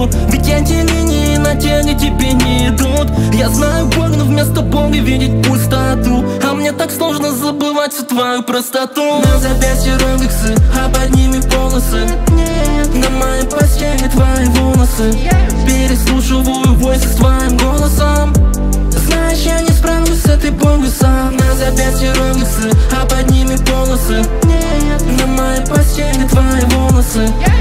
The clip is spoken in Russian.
пустоту. Ведь эти линии на теле тебе не идут. Я знаю боль, но вместо боли видеть пустоту. А мне так сложно забывать всю твою простоту. На запястье роликсы, а под ними полосы. На моей постели твои волосы. Переслушиваю войсы с твоим голосом. Знаешь, я не справлюсь с этой болью сам. На запястье роликсы, а под ними полосы. На моей постели твои волосы.